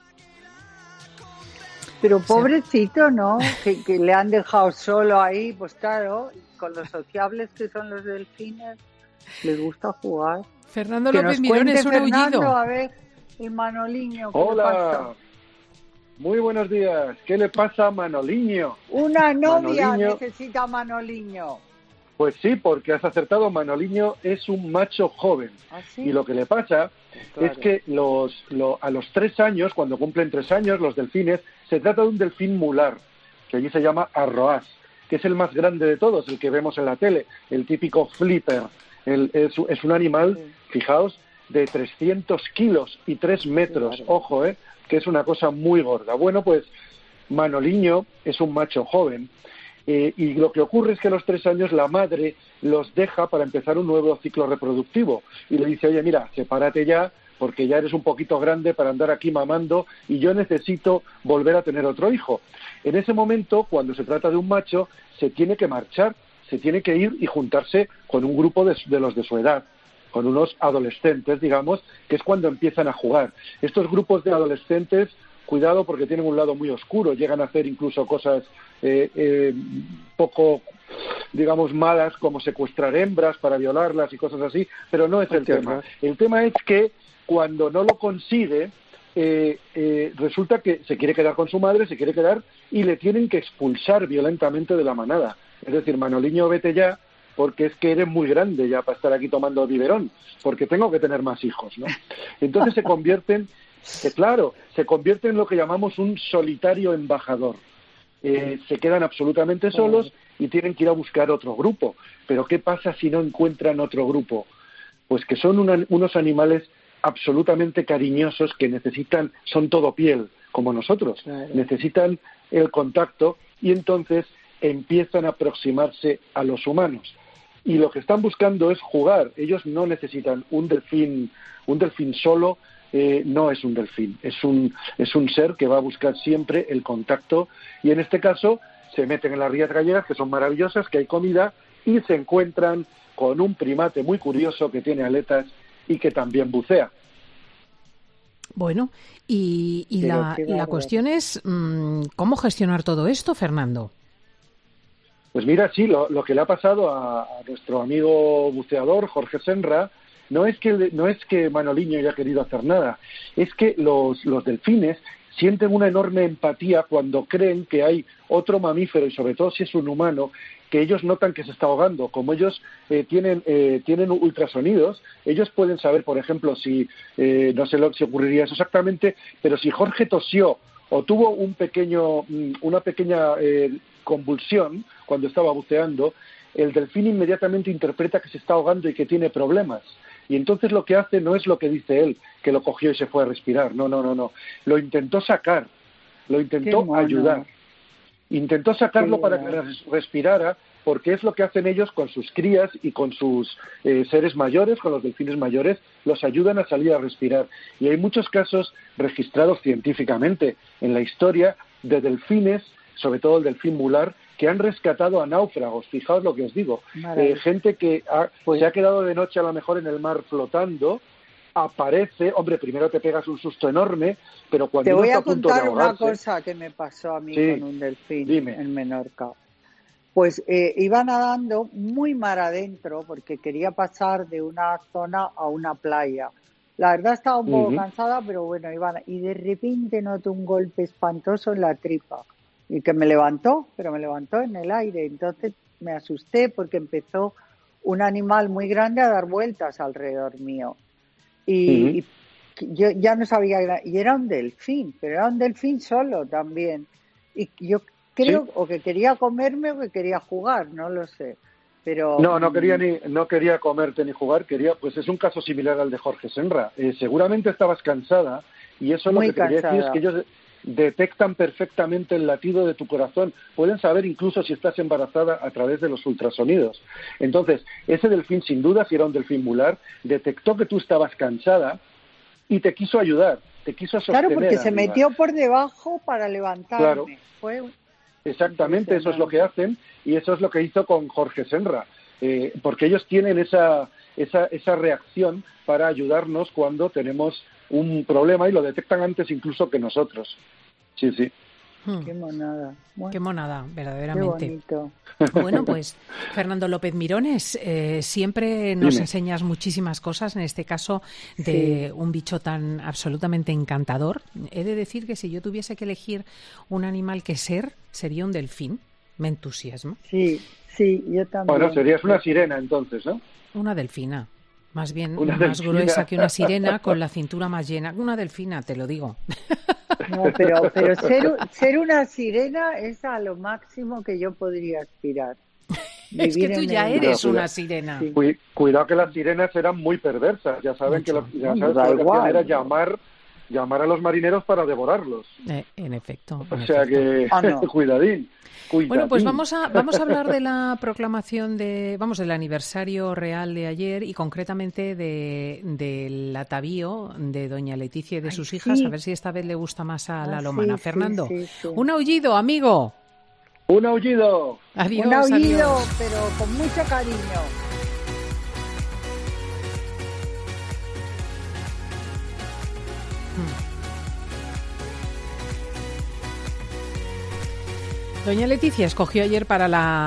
Pero pobrecito, ¿no? Que le han dejado solo ahí, pues claro, con los sociables que son los delfines, les gusta jugar. Fernando López Mirones, un aullido. A ver, el Manoliño. Hola. Muy buenos días. ¿Qué le pasa a Manoliño? Una novia necesita Manoliño. Pues sí, porque has acertado. Manoliño es un macho joven. ¿Ah, sí? Y lo que le pasa es que a los 3 años, cuando cumplen 3 años, los delfines, se trata de un delfín mular, que allí se llama arroaz, que es el más grande de todos, el que vemos en la tele, el típico flipper. Es un animal, fijaos, de 300 kilos y 3 metros, ojo, que es una cosa muy gorda. Bueno, pues Manoliño es un macho joven, y lo que ocurre es que a los 3 años la madre los deja para empezar un nuevo ciclo reproductivo y le dice, oye, mira, sepárate ya, porque ya eres un poquito grande para andar aquí mamando y yo necesito volver a tener otro hijo. En ese momento, cuando se trata de un macho, se tiene que marchar, se tiene que ir y juntarse con un grupo de los de su edad, con unos adolescentes, digamos, que es cuando empiezan a jugar. Estos grupos de adolescentes, cuidado porque tienen un lado muy oscuro, llegan a hacer incluso cosas poco, digamos, malas, como secuestrar hembras para violarlas y cosas así, pero no es el tema. El tema es que cuando no lo consigue, resulta que se quiere quedar con su madre, se quiere quedar y le tienen que expulsar violentamente de la manada. Es decir, Manoliño, vete ya, porque es que eres muy grande ya para estar aquí tomando biberón, porque tengo que tener más hijos, ¿no? Entonces se convierten en lo que llamamos un solitario embajador. Se quedan absolutamente solos y tienen que ir a buscar otro grupo. Pero ¿qué pasa si no encuentran otro grupo? Pues que son unos animales absolutamente cariñosos que son todo piel, como nosotros, necesitan el contacto y entonces empiezan a aproximarse a los humanos. Y lo que están buscando es jugar. Ellos no necesitan un delfín solo. No es un delfín, es un ser que va a buscar siempre el contacto y en este caso se meten en las rías gallegas, que son maravillosas, que hay comida, y se encuentran con un primate muy curioso que tiene aletas y que también bucea. Bueno, y la cuestión es ¿cómo gestionar todo esto, Fernando? Pues mira, sí, lo que le ha pasado a nuestro amigo buceador, Jorge Senra, no es que Manoliño haya querido hacer nada, es que los delfines sienten una enorme empatía cuando creen que hay otro mamífero, y sobre todo si es un humano, que ellos notan que se está ahogando. Como ellos tienen ultrasonidos, ellos pueden saber, por ejemplo, si, no sé si ocurriría eso exactamente, pero si Jorge tosió o tuvo una pequeña convulsión cuando estaba buceando, el delfín inmediatamente interpreta que se está ahogando y que tiene problemas. Y entonces lo que hace no es lo que dice él, que lo cogió y se fue a respirar. No. Lo intentó sacar, lo intentó ayudar. Intentó sacarlo para que respirara, porque es lo que hacen ellos con sus crías y con sus seres mayores, con los delfines mayores, los ayudan a salir a respirar. Y hay muchos casos registrados científicamente en la historia de delfines, sobre todo el delfín mular, que han rescatado a náufragos. Fijaos lo que os digo. Gente que se ha quedado de noche a lo mejor en el mar flotando, aparece, hombre, primero te pegas un susto enorme, pero cuando te voy a punto de contar una ahogarse, cosa que me pasó a mí con un delfín en Menorca. Pues iba nadando muy mar adentro porque quería pasar de una zona a una playa. La verdad estaba un poco cansada, pero bueno, y de repente noto un golpe espantoso en la tripa. Y que me levantó en el aire. Entonces me asusté porque empezó un animal muy grande a dar vueltas alrededor mío. Y yo ya no sabía, y era un delfín, pero era un delfín solo también. Y yo creo o que quería comerme o que quería jugar, no lo sé. Pero no quería comerte ni jugar, pues es un caso similar al de Jorge Senra. Seguramente estabas cansada y eso lo que te quería decir es que ellos detectan perfectamente el latido de tu corazón, pueden saber incluso si estás embarazada a través de los ultrasonidos. Entonces, ese delfín, sin duda, si era un delfín mular, detectó que tú estabas cansada y te quiso ayudar, te quiso sostener. Claro, porque se metió por debajo para levantarme. Claro. Exactamente, eso es lo que hacen y eso es lo que hizo con Jorge Senra, porque ellos tienen esa reacción para ayudarnos cuando tenemos un problema y lo detectan antes incluso que nosotros. Sí. Qué monada. Bueno, qué monada, verdaderamente. Qué bonito. Bueno, pues Fernando López Mirones, siempre nos enseñas muchísimas cosas, en este caso de un bicho tan absolutamente encantador. He de decir que si yo tuviese que elegir un animal que sería un delfín. Me entusiasma. Sí, yo también. Bueno, serías una sirena entonces, ¿no? Una delfina. Más bien más gruesa que una sirena, con la cintura más llena. Una delfina, te lo digo. No, pero ser una sirena es a lo máximo que yo podría aspirar. Es que tú ya eres una sirena. Sí. Cuidado que las sirenas eran muy perversas. Ya saben que lo que hacían era llamar a los marineros para devorarlos. En efecto. O sea que, cuidadín. Bueno, pues vamos a hablar de la proclamación del aniversario real de ayer y concretamente del atavío de doña Leticia y de sus hijas, a ver si esta vez le gusta más a la lomana. Fernando, un aullido, amigo. Un aullido. Adiós, un aullido, adiós. pero con mucho cariño. Doña Leticia escogió ayer para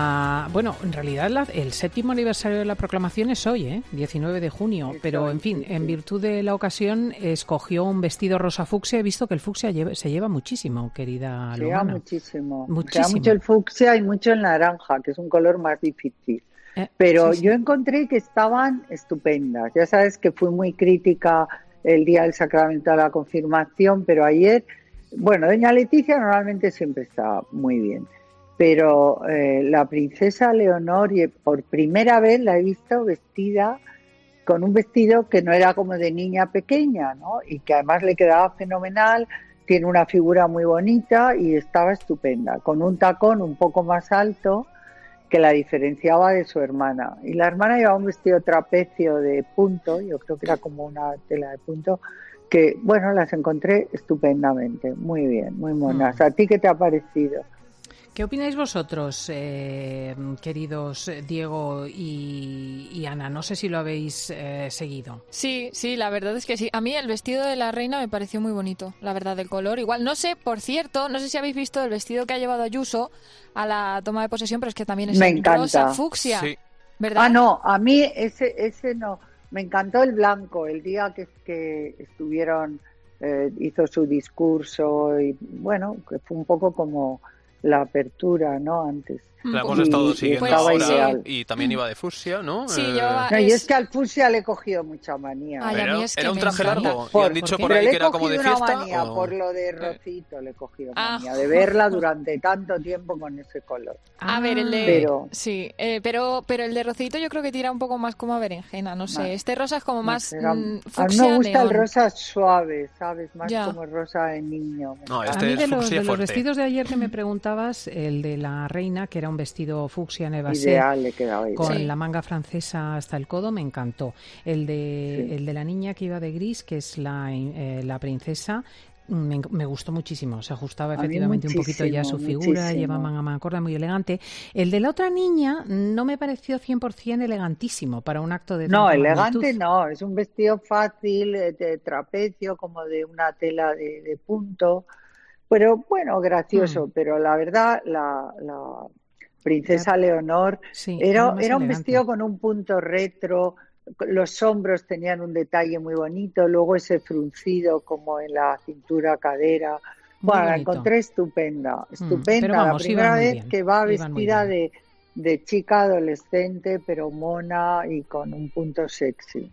en realidad el 7º aniversario de la proclamación es hoy, 19 de junio, pero en fin, en virtud de la ocasión escogió un vestido rosa fucsia. He visto que el fucsia se lleva muchísimo, querida Lomana. Se lleva muchísimo. Se lleva mucho el fucsia y mucho el naranja, que es un color más difícil. Pero yo encontré que estaban estupendas. Ya sabes que fui muy crítica el día del sacramento de la confirmación, pero ayer... Bueno, doña Leticia normalmente siempre está muy bien, pero la princesa Leonor, por primera vez la he visto vestida con un vestido que no era como de niña pequeña, ¿no? Y que además le quedaba fenomenal, tiene una figura muy bonita y estaba estupenda, con un tacón un poco más alto que la diferenciaba de su hermana. Y la hermana llevaba un vestido trapecio de punto, yo creo que era como una tela de punto, que, bueno, las encontré estupendamente, muy bien, muy monas. ¿A ti qué te ha parecido? ¿Qué opináis vosotros, queridos Diego y Ana? No sé si lo habéis seguido. Sí, la verdad es que sí. A mí el vestido de la reina me pareció muy bonito, la verdad, el color. Igual, no sé, por cierto, no sé si habéis visto el vestido que ha llevado Ayuso a la toma de posesión, pero es que también es rosa fucsia, sí. ¿Verdad? Ah, no, a mí ese no. Me encantó el blanco, el día que estuvieron, hizo su discurso y bueno, que fue un poco como la apertura, ¿no? Antes. La hemos estado siguiendo ahora y también iba de fucsia, ¿no? Sí, y es que al fucsia le he cogido mucha manía. Ay, es que era un traje largo. ¿Y han dicho por ahí que era como de fiesta? Manía, por lo de Rocito le he cogido manía, de verla durante tanto tiempo con ese color. A ver, el de... Pero el de Rocito yo creo que tira un poco más como a berenjena, no sé. Este rosa es como más fucsia. A mí me gusta el rosa suave, ¿sabes? Más como rosa de niño. No, a mí de los vestidos de ayer que me preguntabas, el de la reina, que era un vestido fucsia nevasé con la manga francesa hasta el codo, me encantó. El de la niña que iba de gris, que es la princesa, me gustó muchísimo. Se ajustaba efectivamente un poquito ya a su figura, lleva manga corta, muy elegante. El de la otra niña no me pareció 100% elegantísimo para un acto de No, elegante magnitud. No, es un vestido fácil, de trapecio, como de una tela de punto. Pero bueno, gracioso, pero la verdad, la princesa Leonor era un vestido con un punto retro, los hombros tenían un detalle muy bonito, luego ese fruncido como en la cintura, cadera. Bueno, la encontré estupenda, la primera vez que va vestida de chica adolescente, pero mona y con un punto sexy.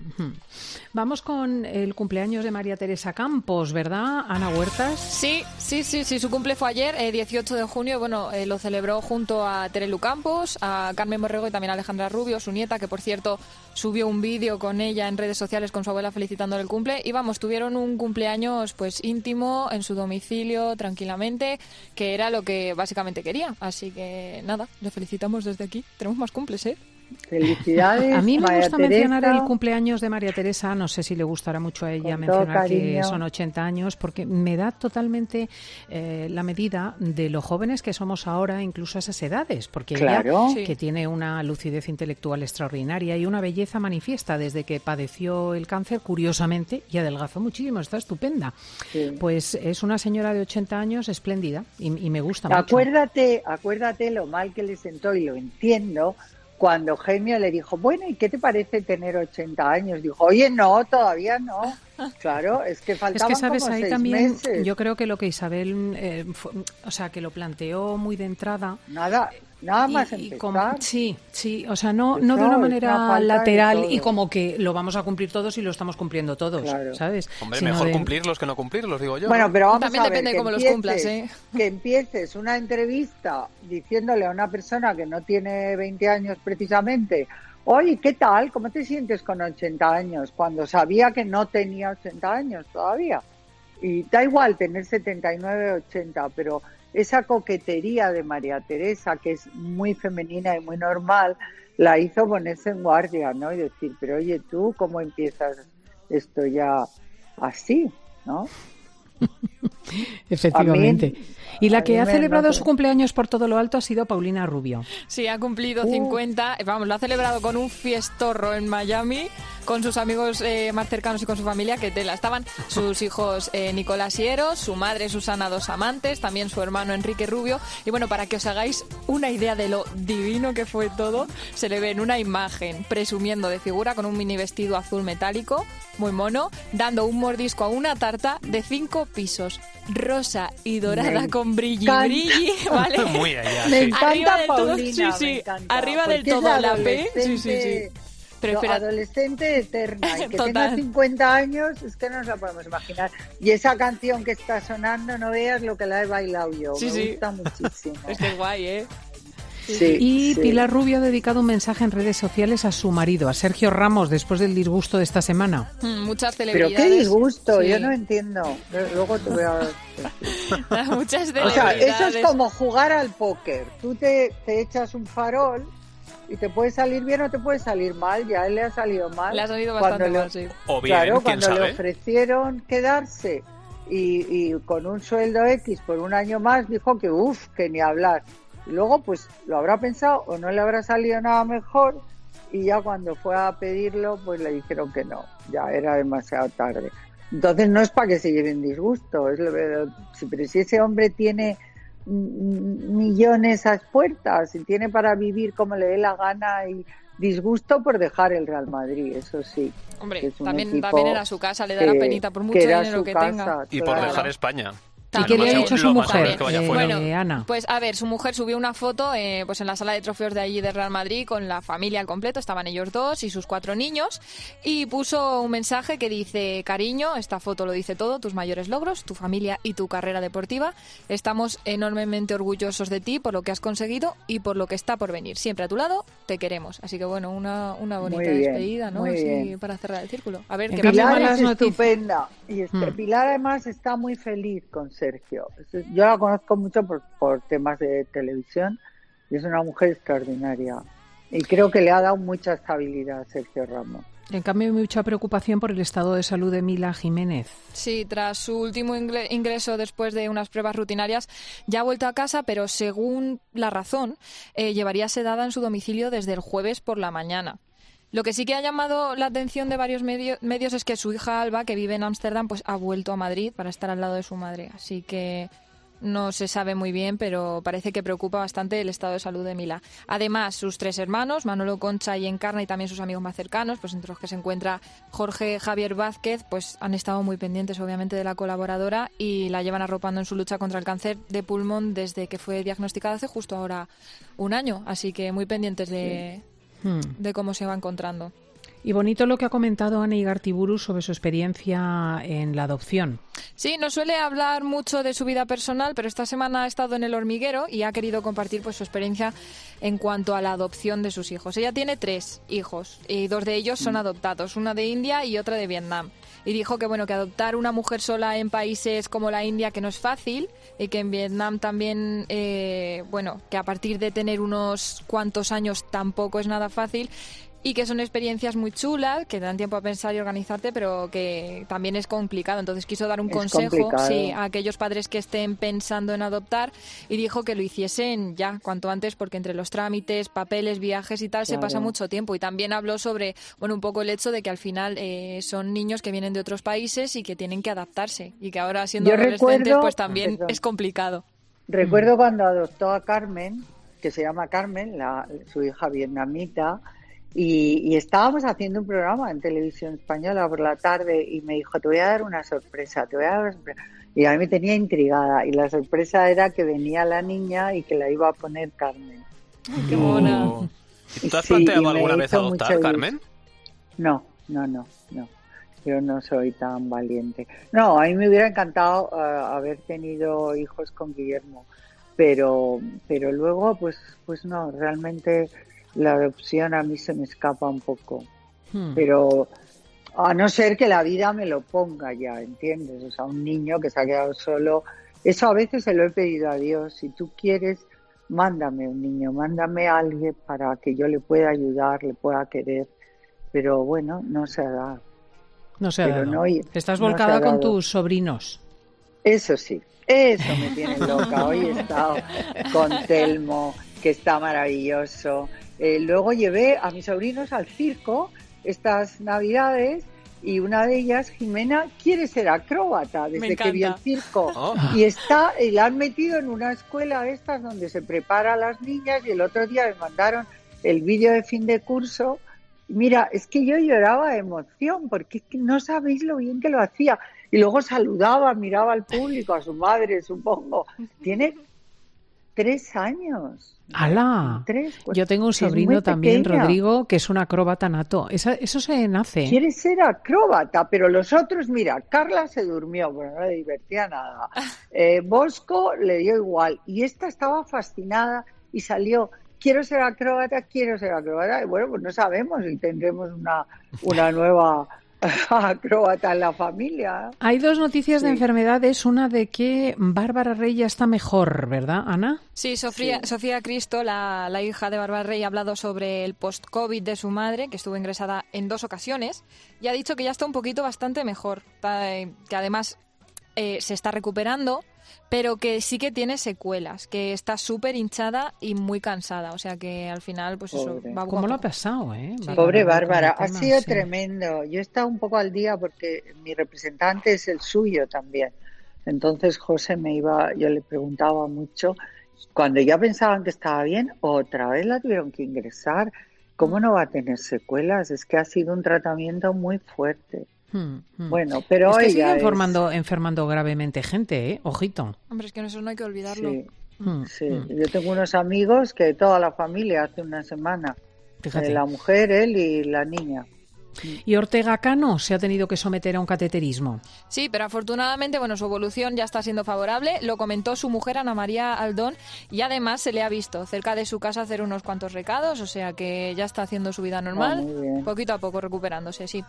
Vamos con el cumpleaños de María Teresa Campos, ¿verdad, Ana Huertas? Sí, su cumple fue ayer, 18 de junio, bueno, lo celebró junto a Terelu Campos, a Carmen Borrego y también a Alejandra Rubio, su nieta, que por cierto subió un vídeo con ella en redes sociales con su abuela felicitándole el cumple, y vamos, tuvieron un cumpleaños pues íntimo en su domicilio, tranquilamente, que era lo que básicamente quería, así que nada, le felicitamos desde aquí, tenemos más cumples, Felicidades. A mí me María gusta Teresa. Mencionar el cumpleaños de María Teresa, no sé si le gustará mucho a ella mencionar que son 80 años, porque me da totalmente la medida de lo jóvenes que somos ahora, incluso a esas edades, porque ella, que tiene una lucidez intelectual extraordinaria y una belleza manifiesta desde que padeció el cáncer, curiosamente, y adelgazó muchísimo, está estupenda. Pues es una señora de 80 años espléndida y me gusta mucho. Acuérdate lo mal que le sentó, y lo entiendo, cuando Jaime le dijo, bueno, ¿y qué te parece tener 80 años? Dijo, oye, no, todavía no. Claro, es que faltaban ¿sabes? como Ahí 6 también, meses. yo creo que lo que Isabel, que lo planteó muy de entrada... Nada, Nada más empezar. Sí, o sea, no de una manera lateral y como que lo vamos a cumplir todos y lo estamos cumpliendo todos, ¿sabes? Hombre, mejor cumplirlos que no cumplirlos, digo yo. Bueno, pero vamos también a ver, depende de cómo los cumplas, ¿eh? Que empieces una entrevista diciéndole a una persona que no tiene 20 años precisamente, oye, ¿qué tal? ¿Cómo te sientes con 80 años? Cuando sabía que no tenía 80 años todavía. Y da igual tener 79, 80, pero esa coquetería de María Teresa, que es muy femenina y muy normal, la hizo ponerse en guardia, ¿no? Y decir, pero oye, ¿tú cómo empiezas esto ya así, no? Efectivamente. Y la que ha celebrado su cumpleaños por todo lo alto ha sido Paulina Rubio. Sí, ha cumplido 50. Vamos, lo ha celebrado con un fiestorro en Miami, con sus amigos más cercanos y con su familia, que tela. Estaban sus hijos Nicolás y Eros, su madre Susana Dos Amantes, también su hermano Enrique Rubio. Y bueno, para que os hagáis una idea de lo divino que fue todo, se le ve en una imagen presumiendo de figura con un mini vestido azul metálico, muy mono, dando un mordisco a una tarta de 5 pisos, rosa y dorada con brilli, ¿vale? Muy allá. Me encanta arriba del Paulina, todo, sí, me encanta, arriba del porque es todo la la P, sí. Pero adolescente eterna, y que tenga 50 años, es que no nos la podemos imaginar. Y esa canción que está sonando, no veas lo que la he bailado yo, me gusta muchísimo. Es que es guay, ¿eh? Y Pilar Rubio ha dedicado un mensaje en redes sociales a su marido, a Sergio Ramos, después del disgusto de esta semana. Muchas celebridades. Pero qué disgusto, yo no entiendo. Luego te voy a decir. Muchas celebridades. O sea, eso es como jugar al póker. Tú te echas un farol y te puede salir bien o te puede salir mal. Ya a él le ha salido mal. Le ha salido bastante mal, sí. O bien, claro, ¿quién cuando sabe? le ofrecieron quedarse y con un sueldo X por un año más, dijo que ni hablar. Y luego pues lo habrá pensado o no le habrá salido nada mejor, y ya cuando fue a pedirlo pues le dijeron que no, ya era demasiado tarde. Entonces no es para que se lleven disgusto, pero si ese hombre tiene millones a puertas y tiene para vivir como le dé la gana, y disgusto por dejar el Real Madrid, eso sí. Hombre, también era su casa, le dará penita por mucho dinero que tenga. Y por dejar España. ¿Y qué le ha dicho su mujer, bueno, Ana? Pues a ver, su mujer subió una foto pues en la sala de trofeos de allí de Real Madrid con la familia al completo, estaban ellos dos y sus 4 niños, y puso un mensaje que dice: cariño, esta foto lo dice todo, tus mayores logros, tu familia y tu carrera deportiva, estamos enormemente orgullosos de ti por lo que has conseguido y por lo que está por venir, siempre a tu lado, te queremos. Así que bueno, una bonita despedida, ¿no? Así, para cerrar el círculo. A ver, Pilar es estupenda, y Pilar además está muy feliz con Sergio. Yo la conozco mucho por temas de televisión y es una mujer extraordinaria. Y creo que le ha dado mucha estabilidad a Sergio Ramos. En cambio, hay mucha preocupación por el estado de salud de Mila Jiménez. Sí, tras su último ingreso después de unas pruebas rutinarias, ya ha vuelto a casa, pero según La Razón, llevaría sedada en su domicilio desde el jueves por la mañana. Lo que sí que ha llamado la atención de varios medios es que su hija Alba, que vive en Ámsterdam, pues ha vuelto a Madrid para estar al lado de su madre. Así que no se sabe muy bien, pero parece que preocupa bastante el estado de salud de Mila. Además, sus 3 hermanos, Manolo, Concha y Encarna, y también sus amigos más cercanos, pues entre los que se encuentra Jorge Javier Vázquez, pues han estado muy pendientes, obviamente, de la colaboradora y la llevan arropando en su lucha contra el cáncer de pulmón desde que fue diagnosticada hace justo ahora un año. Así que muy pendientes de cómo se va encontrando. Y bonito lo que ha comentado Ana Igartiburu sobre su experiencia en la adopción. Sí, no suele hablar mucho de su vida personal, pero esta semana ha estado en El Hormiguero y ha querido compartir pues su experiencia en cuanto a la adopción de sus hijos. Ella tiene 3 hijos y 2 de ellos son adoptados, una de India y otra de Vietnam. Y dijo que bueno, que adoptar una mujer sola en países como la India que no es fácil, y que en Vietnam también, bueno, que a partir de tener unos cuantos años tampoco es nada fácil, y que son experiencias muy chulas, que te dan tiempo a pensar y organizarte, pero que también es complicado. Entonces quiso dar un consejo a aquellos padres que estén pensando en adoptar, y dijo que lo hiciesen ya, cuanto antes, porque entre los trámites, papeles, viajes y tal, se pasa mucho tiempo. Y también habló sobre, bueno, un poco el hecho de que al final son niños que vienen de otros países y que tienen que adaptarse, y que ahora siendo adolescentes pues también es complicado. Recuerdo cuando adoptó a Carmen, que se llama Carmen, su hija vietnamita, y estábamos haciendo un programa en televisión española por la tarde, y me dijo: te voy a dar una sorpresa, y a mí me tenía intrigada, y la sorpresa era que venía la niña y que la iba a poner Carmen. ¡Qué mona! ¿Y tú has planteado alguna vez adoptar, Carmen? No. Yo no soy tan valiente. No, a mí me hubiera encantado haber tenido hijos con Guillermo, pero luego, pues no, realmente la adopción a mí se me escapa un poco. Pero a no ser que la vida me lo ponga ya, ¿entiendes? O sea, un niño que se ha quedado solo, eso a veces se lo he pedido a Dios. Si tú quieres, mándame un niño, mándame a alguien para que yo le pueda ayudar, le pueda querer. Pero bueno, no se ha dado. No se ha dado. No, estás volcada con tus sobrinos. Eso sí, eso me tiene loca. Hoy he estado con Telmo, que está maravilloso. Luego llevé a mis sobrinos al circo estas Navidades y una de ellas, Jimena, quiere ser acróbata desde que vio el circo. Y la han metido en una escuela de estas donde se prepara a las niñas y el otro día me mandaron el vídeo de fin de curso. Mira, es que yo lloraba de emoción porque es que no sabéis lo bien que lo hacía. Y luego saludaba, miraba al público, a su madre, supongo. Tiene 3 años. ¡Hala! Yo tengo un sobrino también, Rodrigo, que es un acróbata nato. Eso se nace. Quiere ser acróbata, pero los otros, mira, Carla se durmió, bueno, no le divertía nada. Bosco le dio igual. Y esta estaba fascinada y salió... Quiero ser acróbata. Y bueno, pues no sabemos si tendremos una nueva acróbata en la familia. Hay 2 noticias de enfermedades. Una de que Bárbara Rey ya está mejor, ¿verdad, Ana? Sí, Sofía Cristo, la hija de Bárbara Rey, ha hablado sobre el post-COVID de su madre, que estuvo ingresada en 2 ocasiones, y ha dicho que ya está un poquito bastante mejor, que además se está recuperando, pero que sí que tiene secuelas, que está súper hinchada y muy cansada, o sea que al final pues eso va. ¿Cómo lo ha pasado, Sí. Pobre Bárbara, ha sido tremendo. Yo he estado un poco al día porque mi representante es el suyo también. Entonces José yo le preguntaba mucho, cuando ya pensaban que estaba bien, otra vez la tuvieron que ingresar. ¿Cómo no va a tener secuelas? Es que ha sido un tratamiento muy fuerte. Bueno, pero es que sigue enfermando gravemente gente, ojito. Hombre, es que eso no hay que olvidarlo. Sí. Yo tengo unos amigos que toda la familia hace una semana. Fíjate. La mujer, él y la niña. Y Ortega Cano se ha tenido que someter a un cateterismo. Sí, pero afortunadamente, su evolución ya está siendo favorable. Lo comentó su mujer, Ana María Aldón, y además se le ha visto cerca de su casa hacer unos cuantos recados, o sea que ya está haciendo su vida normal, poquito a poco recuperándose, sí.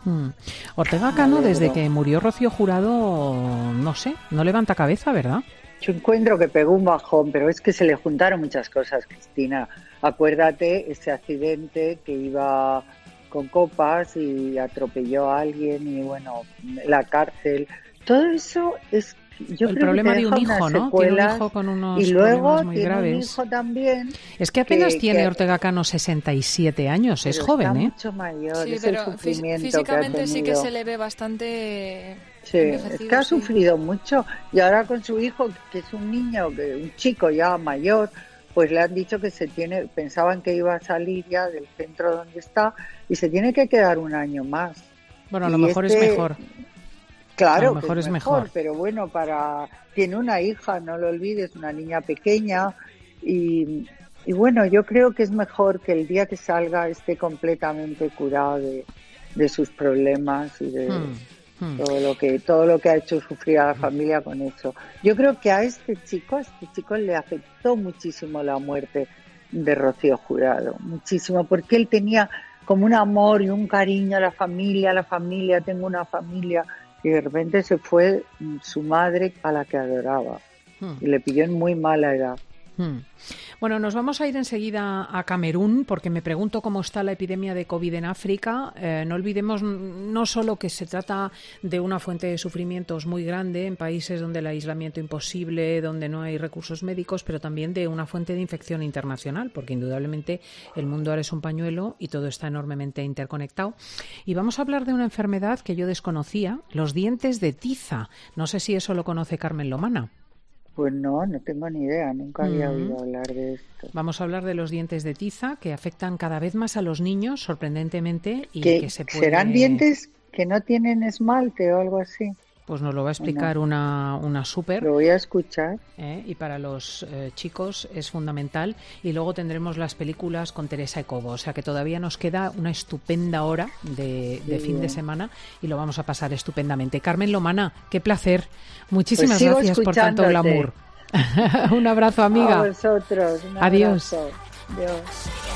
Ortega Cano, desde que murió Rocío Jurado, no levanta cabeza, ¿verdad? Yo encuentro que pegó un bajón, pero es que se le juntaron muchas cosas, Cristina. Acuérdate ese accidente que iba con copas y atropelló a alguien y la cárcel. Todo eso es... Yo el creo problema que de un hijo, ¿no? Tiene un hijo con unos problemas muy graves. Un hijo también. Es que apenas tiene Ortega Cano 67 años, es joven, está mucho mayor, sí, es pero el sufrimiento físicamente que ha sí que se le ve bastante... Sí, es que ha sufrido mucho. Y ahora con su hijo, que es un niño, un chico ya mayor, pues le han dicho que pensaban que iba a salir ya del centro donde está y se tiene que quedar un año más. Bueno, a lo mejor es mejor. Claro, a lo mejor es mejor, pero tiene una hija, no lo olvides, una niña pequeña y yo creo que es mejor que el día que salga esté completamente curado de sus problemas y de todo lo que ha hecho sufrir a la familia con eso. Yo creo que a este chico le afectó muchísimo la muerte de Rocío Jurado, muchísimo, porque él tenía como un amor y un cariño a la familia, tengo una familia, y de repente se fue su madre a la que adoraba y le pilló en muy mala edad. Bueno, nos vamos a ir enseguida a Camerún porque me pregunto cómo está la epidemia de COVID en África. No olvidemos no solo que se trata de una fuente de sufrimientos muy grande en países donde el aislamiento es imposible, donde no hay recursos médicos, pero también de una fuente de infección internacional, porque indudablemente el mundo ahora es un pañuelo y todo está enormemente interconectado. Y vamos a hablar de una enfermedad que yo desconocía, los dientes de tiza. No sé si eso lo conoce Carmen Lomana. Pues no tengo ni idea, nunca había oído hablar de esto. Vamos a hablar de los dientes de tiza que afectan cada vez más a los niños, sorprendentemente, y que se puede... ¿Serán dientes que no tienen esmalte o algo así? Pues nos lo va a explicar una súper. Lo voy a escuchar. Y para los chicos es fundamental. Y luego tendremos las películas con Teresa Ecobo. O sea que todavía nos queda una estupenda hora de fin de semana y lo vamos a pasar estupendamente. Carmen Lomana, qué placer. Muchísimas gracias por tanto glamour. Un abrazo, amiga. A vosotros. Adiós. Adiós.